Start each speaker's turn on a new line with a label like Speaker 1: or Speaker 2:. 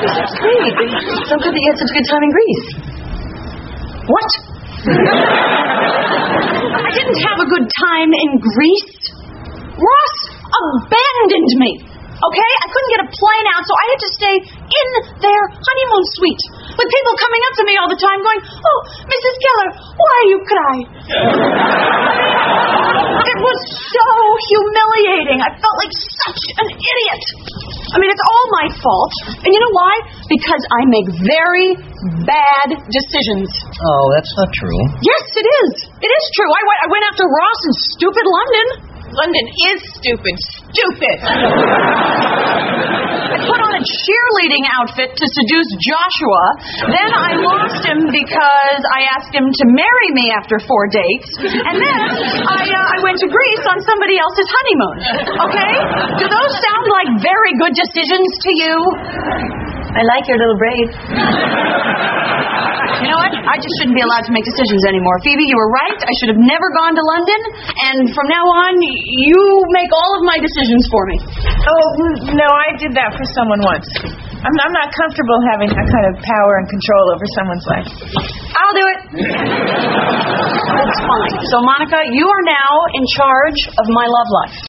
Speaker 1: Great. It's so good that you had such a good time in Greece.
Speaker 2: What? I didn't have a good time in Greece. Ross abandoned me. Okay? I couldn't get a plane out, so I had to stay in their honeymoon suite with people coming up to me all the time going, "Oh, Mrs. Keller, why are you crying?" It was so humiliating. I felt like such an idiot. I mean, it's all my fault. And you know why? Because I make very bad decisions.
Speaker 3: Oh, that's not true.
Speaker 2: Yes, it is. It is true. I went after Ross in stupid London.
Speaker 4: London is stupid. Stupid.
Speaker 2: I put on a cheerleading outfit to seduce Joshua. Then I lost him because I asked him to marry me after 4 dates. And then I went to Greece on somebody else's honeymoon. Okay? Do those sound like very good decisions to you?
Speaker 1: I like your little braid.
Speaker 2: You know what? I just shouldn't be allowed to make decisions anymore. Phoebe, you were right. I should have never gone to London. And from now on, you make all of my decisions for me.
Speaker 4: Oh, no, I did that for someone once. I'm not comfortable having that kind of power and control over someone's life.
Speaker 2: I'll do it. That's fine. So, Monica, you are now in charge of my love life.